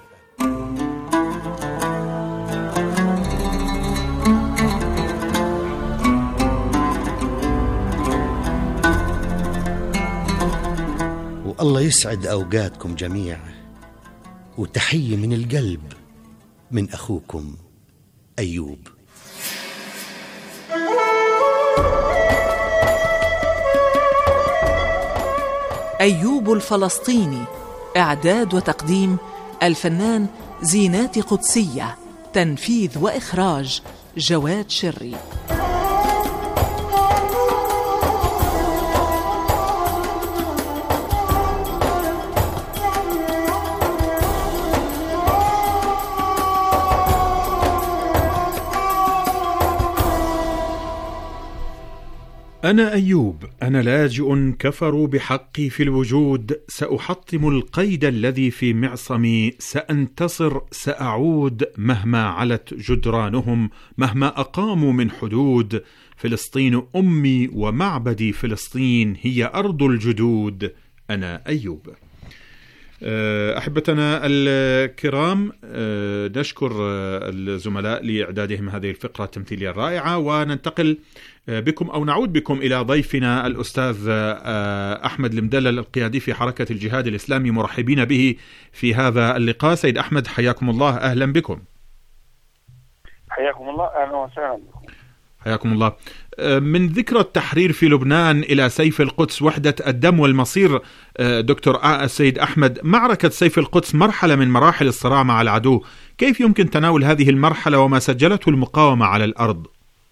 والله يسعد أوقاتكم جميعا، وتحية من القلب من أخوكم أيوب.
أيوب الفلسطيني، إعداد وتقديم الفنان زينات قدسية، تنفيذ وإخراج جواد شري.
أنا أيوب، أنا لاجئ كفروا بحقي في الوجود، سأحطم القيد الذي في معصمي، سأنتصر، سأعود مهما علت جدرانهم، مهما أقاموا من حدود. فلسطين أمي ومعبدي، فلسطين هي أرض الجدود. أنا أيوب. أحبتنا الكرام، نشكر الزملاء لإعدادهم هذه الفقرة التمثيلية الرائعة، وننتقل بكم أو نعود بكم إلى ضيفنا الأستاذ أحمد المدلل، القيادي في حركة الجهاد الإسلامي، مرحبين به في هذا اللقاء. سيد أحمد حياكم الله، أهلا بكم.
حياكم الله، أهلا وسهلا بكم.
حياكم الله. من ذكرى التحرير في لبنان إلى سيف القدس، وحدة الدم والمصير، دكتور السيد أحمد، معركة سيف القدس مرحلة من مراحل الصراع مع العدو، كيف يمكن تناول هذه المرحلة وما سجلته المقاومة على الأرض؟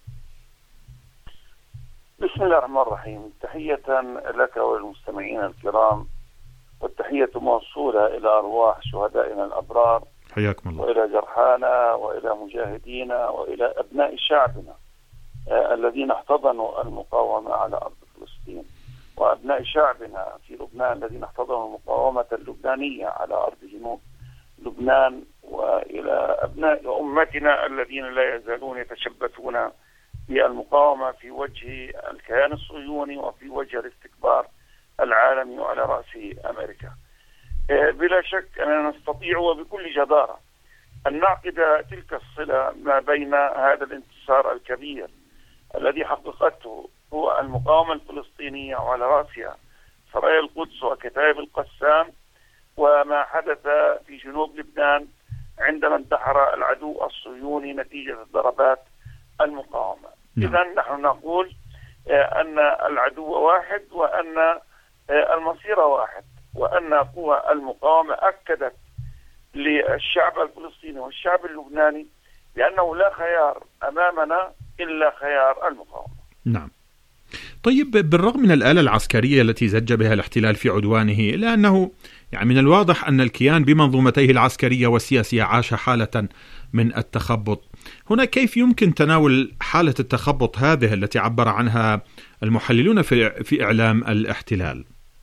بسم الله الرحمن الرحيم. تحية لك وللمستمعين الكرام، والتحية موصولة إلى أرواح شهدائنا الأبرار،
حياكم الله،
وإلى جرحانا وإلى مجاهدينا وإلى أبناء شعبنا آه الذين احتضنوا المقاومة على أرض فلسطين، وأبناء شعبنا في لبنان الذين احتضنوا المقاومة اللبنانية على أرض جنوب لبنان، وإلى أبناء أمتنا الذين لا يزالون يتشبثون بالمقاومة في وجه الكيان الصهيوني وفي وجه الاستكبار العالمي وعلى رأسه أمريكا. بلا شك أننا نستطيع وبكل جدارة أن نعقد تلك الصلة ما بين هذا الانتصار الكبير الذي حققته هو المقاومة الفلسطينية وعلى رأسها سرايا القدس وكتائب القسام، وما حدث في جنوب لبنان عندما انتحر العدو الصهيوني نتيجة ضربات المقاومة. إذا نحن نقول أن العدو واحد وأن المصير واحد، وأن قوى المقاومة أكدت للشعب الفلسطيني والشعب اللبناني بأنه لا خيار أمامنا إلا خيار المقاومة.
نعم. طيب، بالرغم من الآلة العسكرية التي زج بها الاحتلال في عدوانه، إلا أنه يعني من الواضح أن الكيان بمنظومتيه العسكرية والسياسية عاش حالة من التخبط. هنا كيف يمكن تناول حالة التخبط هذه التي عبر عنها المحللون في في إعلام الاحتلال؟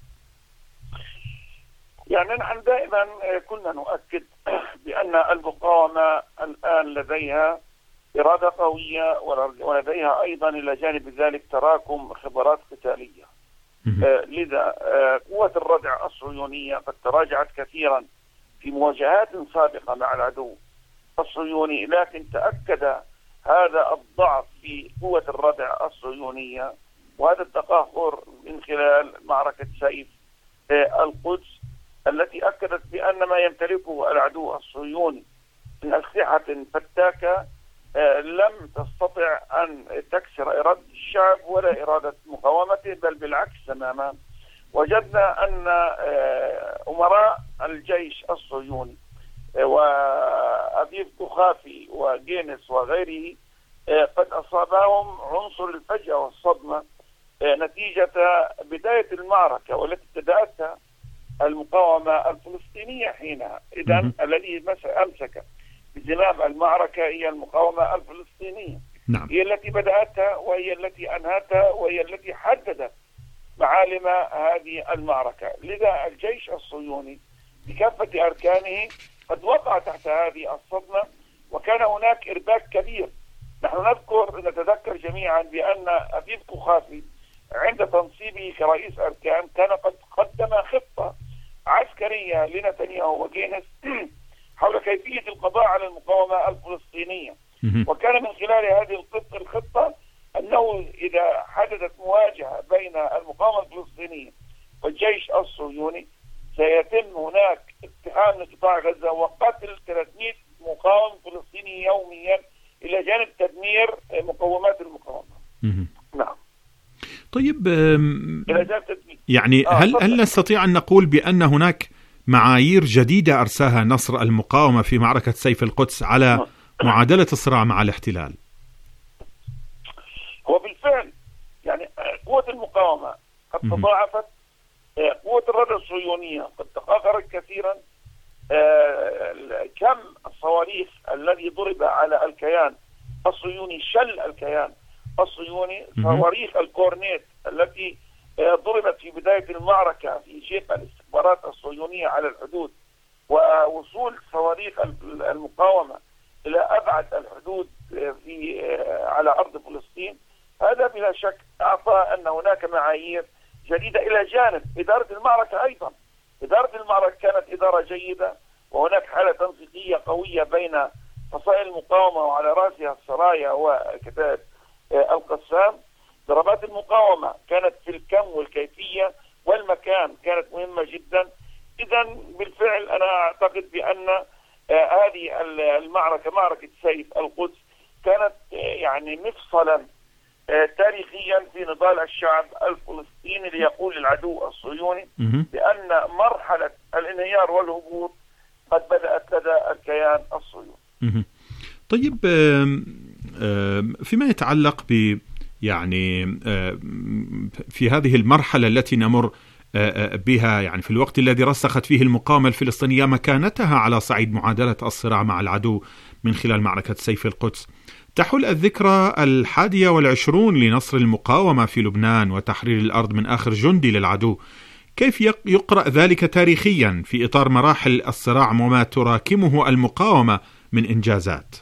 يعني نحن دائما كنا نؤكد بأن المقاومة الآن لديها إرادة قوية، ولديها أيضا إلى جانب ذلك تراكم خبرات قتالية. آه لذا آه قوة الردع الصهيونية قد تراجعت كثيرا في مواجهات سابقة مع العدو الصهيوني، لكن تأكد هذا الضعف في قوة الردع الصهيونية وهذا التقهقر من خلال معركة سيف آه القدس التي أكدت بأن ما يمتلكه العدو الصهيوني من أسلحة فتاكة آه لم تستطع أن تكسر إرادة الشعب ولا إرادة مقاومته، بل بالعكس تماما. وجدنا أن آه أمراء الجيش الصهيوني آه وأبيب كخافي وجينس وغيره آه قد أصابهم عنصر الفجأة والصدمة آه نتيجة بداية المعركة والتي ابتدأتها المقاومة الفلسطينية حينها. إذن الذي أمسك بزمام المعركة هي المقاومة الفلسطينية.
نعم.
هي التي بدأتها وهي التي أنهتها وهي التي حددت معالم هذه المعركة. لذا الجيش الصهيوني بكافة أركانه قد وقع تحت هذه الصدمة، وكان هناك إرباك كبير. نحن نذكر نتذكر جميعا بأن أبيب كخافي عند تنصيبه كرئيس أركان كان قد قدم خطة عسكرية لنتنياهو وجينس حول كيفية القضاء على المقاومة الفلسطينية، وكان من خلال هذه الخطة أنه إذا حدثت مواجهة بين المقاومة الفلسطينية والجيش الصهيوني سيتم هناك اقتحام لقطاع غزة وقتل ثلاثمئة مقاوم فلسطيني يوميا إلى جانب تدمير مقومات المقاومة. نعم.
طيب، يعني هل هل نستطيع أن نقول بأن هناك معايير جديدة أرساها نصر المقاومة في معركة سيف القدس على معادلة الصراع مع الاحتلال؟
هو بالفعل يعني قوة المقاومة قد تضاعفت، قوة الردع الصهيونية قد تقاقرت كثيرا، كم الصواريخ الذي ضرب على الكيان الصهيوني شل الكيان الصهيوني، صواريخ الكورنيت التي ضربت في بداية المعركة في شق الاستخبارات الصهيونية على الحدود، ووصول صواريخ المقاومة إلى أبعد الحدود في على أرض فلسطين، هذا بلا شك أعطى أن هناك معايير جديدة إلى جانب إدارة المعركة. أيضا إدارة المعركة كانت إدارة جيدة، وهناك حالة تنسيقية قوية بين فصائل المقاومة وعلى رأسها السرايا وكتائب القسام. ضربات المقاومة كانت في الكم والكيفية والمكان كانت مهمة جدا. إذا بالفعل أنا أعتقد بأن هذه المعركة معركة سيف القدس كانت يعني مفصلا تاريخيا في نضال الشعب الفلسطيني ليقول العدو الصهيوني بأن مرحلة الانهيار والهبوط قد بدأت لدى الكيان الصهيوني.
طيب، فيما يتعلق ب يعني في هذه المرحلة التي نمر بها، يعني في الوقت الذي رسخت فيه المقاومة الفلسطينية مكانتها على صعيد معادلة الصراع مع العدو من خلال معركة سيف القدس، تحل الذكرى الحادية والعشرون لنصر المقاومة في لبنان وتحرير الأرض من آخر جندي للعدو. كيف يقرأ ذلك تاريخيا في إطار مراحل الصراع وما تراكمه المقاومة من إنجازات؟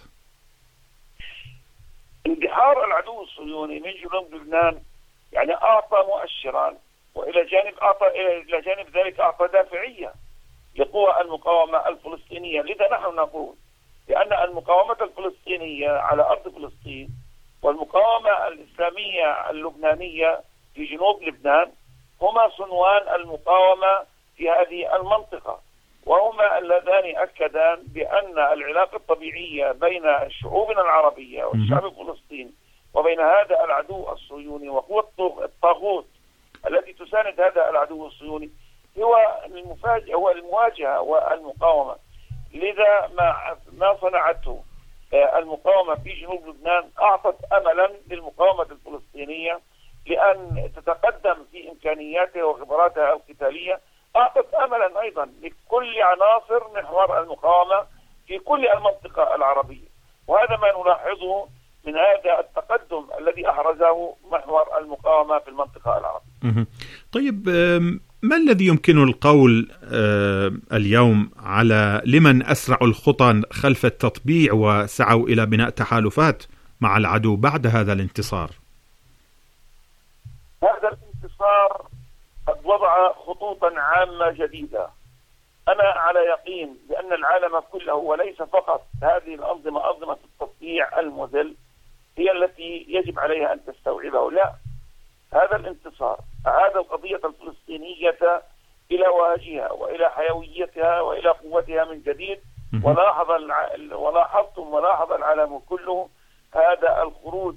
اندحار العدو الصهيوني من جنوب لبنان يعني أعطى مؤشرا، وإلى جانب أعطى إلى جانب ذلك أعطى دافعية لقوى المقاومة الفلسطينية. لذا نحن نقول بأن المقاومة الفلسطينية على أرض فلسطين والمقاومة الإسلامية اللبنانية في جنوب لبنان هما صنوان المقاومة في هذه المنطقة، وهما اللذان أكدان بأن العلاقة الطبيعية بين شعوبنا العربية والشعب الفلسطيني وبين هذا العدو الصهيوني وقوة الطاغوت التي تساند هذا العدو الصهيوني هو المفاجأة هو المواجهة والمقاومة. لذا ما ما صنعته المقاومة في جنوب لبنان أعطت أملا للمقاومة الفلسطينية لأن تتقدم في إمكانياتها وخبراتها القتالية، أعطت أملا أيضا لكل عناصر محور المقاومة في كل المنطقة العربية، وهذا ما نلاحظه من هذا التقدم الذي أحرزه محور المقاومة في المنطقة العربية.
طيب، ما الذي يمكن القول اليوم على لمن أسرعوا الخطى خلف التطبيع وسعوا إلى بناء تحالفات مع العدو بعد هذا الانتصار؟
هذا الانتصار قد وضع خطوطا عامة جديدة. أنا على يقين بأن العالم كله وليس فقط هذه الأنظمة أنظمة التطبيع المذل هي التي يجب عليها أن تستوعبه. لا، هذا الانتصار أعاد القضية الفلسطينية إلى وهجها وإلى حيويتها وإلى قوتها من جديد. ولاحظ الع... ولاحظتم ولاحظ العالم كله هذا الخروج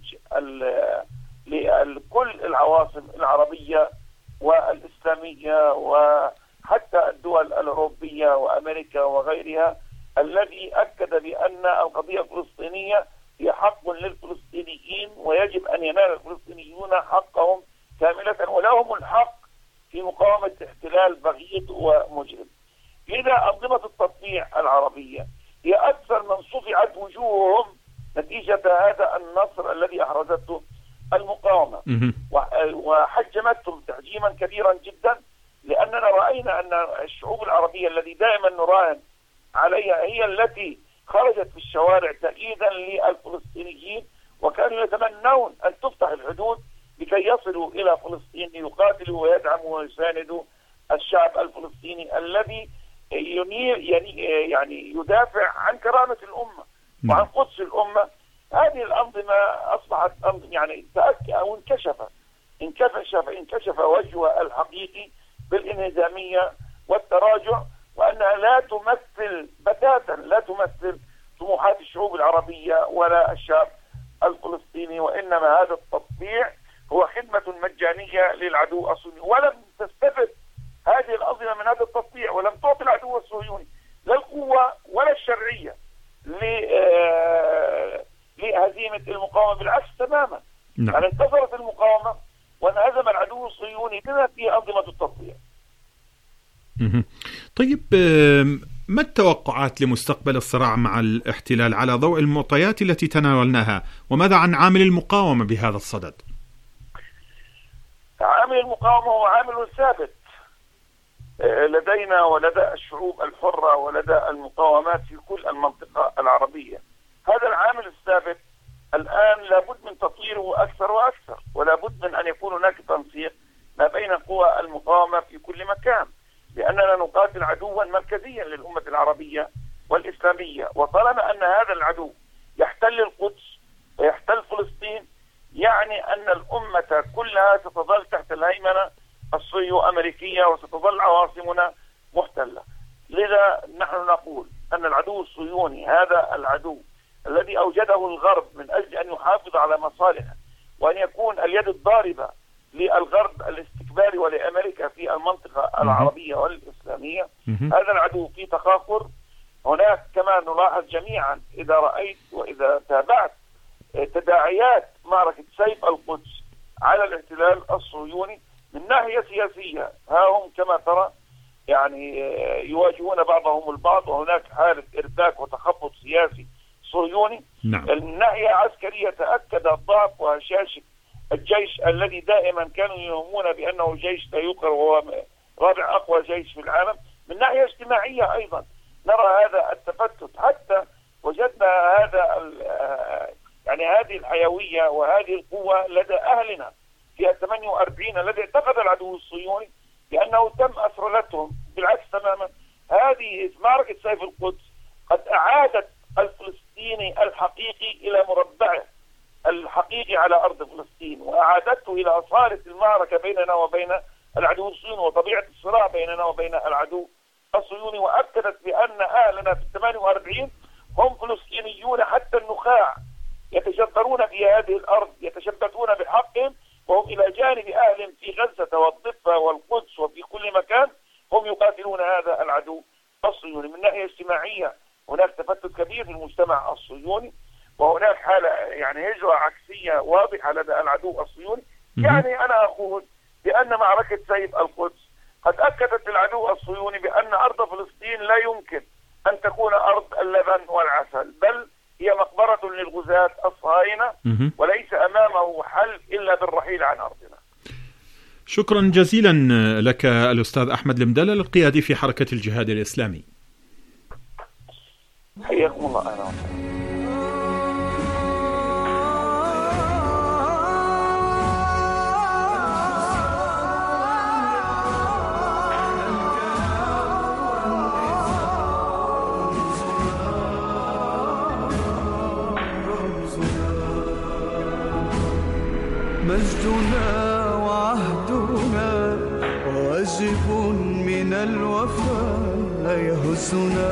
لكل العواصم العربية والإسلامية وحتى الدول الأوروبية وأمريكا وغيرها، الذي أكد بأن القضية الفلسطينية هي حق للفلسطينيين ويجب أن ينال الفلسطينيون حقهم كاملة ولهم الحق في مقاومة احتلال بغيض ومجرم. لذا أنظمة التطبيع العربية هي أكثر من صفعت وجوههم نتيجة هذا النصر الذي أحرزته المقاومة، وحجمتهم تحجيما كبيرا جدا، لأننا رأينا أن الشعوب العربية التي دائما نراهن عليها هي التي خرجت في الشوارع تأييدا للفلسطينيين، وكانوا يتمنون أن تفتح الحدود لكي يصلوا إلى فلسطين ليقاتلوا ويدعموا ويساندوا الشعب الفلسطيني الذي يعني يدافع عن كرامة الأمة وعن قدس الأمة. هذه الأنظمة أصبحت يعني تأكد أو انكشفت انكشف انكشف وجهها الحقيقي بالانهزامية والتراجع، وأنها لا تمثل بتاتا لا تمثل طموحات الشعوب العربية ولا الشعب الفلسطيني، وإنما هذا التطبيع هو خدمة مجانية للعدو الصهيوني. ولم تستفد هذه الأنظمة من هذا التطبيع ولم تعطي العدو الصهيوني لا القوة ولا الشرعية لهزيمة المقاومة، بالعكس تماما. نعم. يعني انتصرت المقاومة وانهزم العدو الصهيوني بما فيه أنظمة التطبيع.
طيب، ما التوقعات لمستقبل الصراع مع الاحتلال على ضوء المعطيات التي تناولناها، وماذا عن عامل المقاومة بهذا الصدد؟
عامل المقاومة هو عامل ثابت لدينا ولدى الشعوب الحرة ولدى المقاومات في كل المنطقة العربية. هذا العامل الثابت الآن لابد من تطويره أكثر وأكثر، ولابد من أن يكون هناك تنسيق ما بين قوى المقاومة في كل مكان، لأننا نقاتل عدوا مركزيا للأمة العربية والإسلامية. وطالما أن هذا العدو يحتل القدس ويحتل فلسطين، يعني أن الأمة كلها ستظل تحت الهيمنة الصهيو أمريكية وستظل عواصمنا محتلة. لذا نحن نقول أن العدو الصهيوني هذا العدو الذي أوجده الغرب من أجل أن يحافظ على مصالحه وأن يكون اليد الضاربة للغرب الاستكباري ولأمريكا في المنطقة العربية والإسلامية، هذا العدو في تخاخر. هناك كما نلاحظ جميعا إذا رأيت وإذا تابعت تداعيات معركة سيف القدس على الاحتلال الصهيوني من ناحية سياسية، ها هم كما ترى يعني يواجهون بعضهم البعض، وهناك حالة إرباك وتخبط سياسي صهيوني.
نعم.
من ناحية عسكرية تأكد ضعف وهشاشة الجيش الذي دائما كانوا يهمون بأنه جيش لا يقهر وهو رابع أقوى جيش في العالم. من ناحية اجتماعية أيضا نرى هذا التفتت، حتى وجدنا هذا يعني هذه الحيوية وهذه القوة لدى أهلنا في ثمانية وأربعين الذي اعتقد العدو الصهيوني بأنه تم أسرلتهم. بالعكس تماما، هذه هذه معركة سيف القدس قد أعادت الفلسطيني الحقيقي إلى مربعه الحقيقي على أرض فلسطين، وأعادته إلى أصالة المعركة بيننا وبين العدو الصهيوني وطبيعة الصراع بيننا وبين العدو الصهيوني، وأكدت بأن أهلنا في الثمانية وأربعين هم فلسطينيون حتى النخاع، يتجبرون في هذه الأرض، يتشبثون بحقهم، وهم إلى جانب أهلهم في غزة والضفة والقدس وفي كل مكان هم يقاتلون هذا العدو الصهيوني. من ناحية اجتماعية هناك تفتت كبير في المجتمع الصهيوني، وهناك حالة يعني هجرة عكسية واضحة لدى العدو الصهيوني. يعني أنا أقول بأن معركة سيف القدس قد أكدت العدو الصهيوني بأن أرض فلسطين لا يمكن أن تكون أرض اللبن والعسل، بل هي مقبرة للغزاة الصهاينة، وليس أمامه حل إلا بالرحيل عن أرضنا.
شكرا جزيلا لك الأستاذ أحمد المدلل القيادي في حركة الجهاد الإسلامي.
حياكم الله. أهلا وسهلا.
مجدنا وعهدنا واجب من الوفاء يهزنا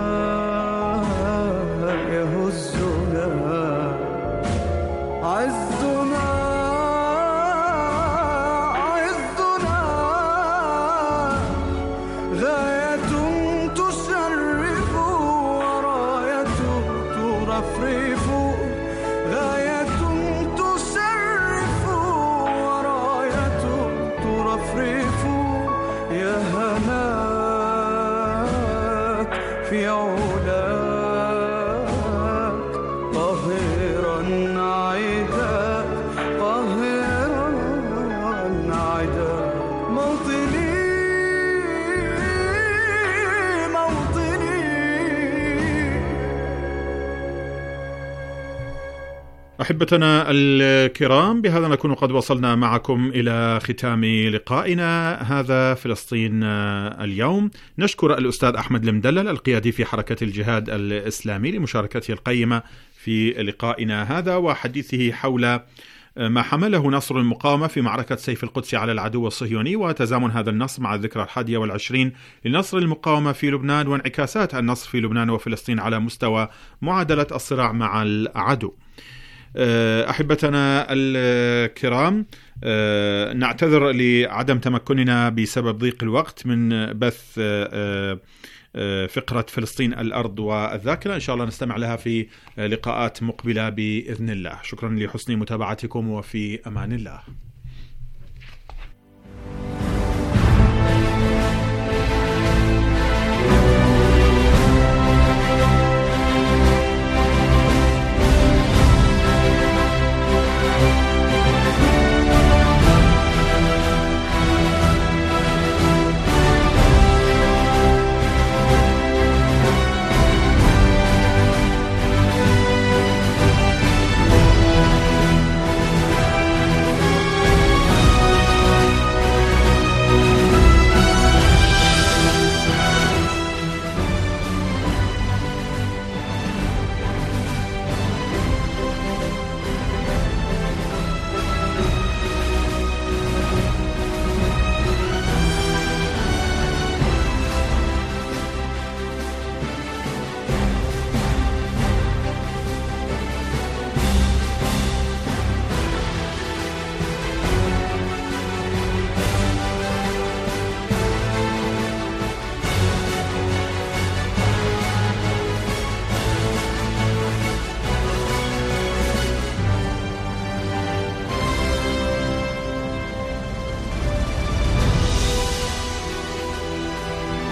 يهزنا عزنا عزنا غاية تشرف وراية ترفرف غاية تشرف وراية ترفرف يا هناك في علاك طاهرا عيدا طاهرا عيدا موطني موطني.
أحبتنا الكرام، بهذا نكون قد وصلنا معكم إلى ختام لقائنا هذا فلسطين اليوم. نشكر الأستاذ أحمد المدلل القيادي في حركة الجهاد الإسلامي لمشاركته القيمة في لقائنا هذا وحديثه حول ما حمله نصر المقاومة في معركة سيف القدس على العدو الصهيوني، وتزامن هذا النصر مع الذكرى الحادية والعشرين لنصر المقاومة في لبنان، وانعكاسات النصر في لبنان وفلسطين على مستوى معادلة الصراع مع العدو. أحبتنا الكرام، نعتذر لعدم تمكننا بسبب ضيق الوقت من بث فقرة فلسطين الأرض والذاكرة. إن شاء الله نستمع لها في لقاءات مقبلة بإذن الله. شكرا لحسن متابعتكم وفي أمان الله.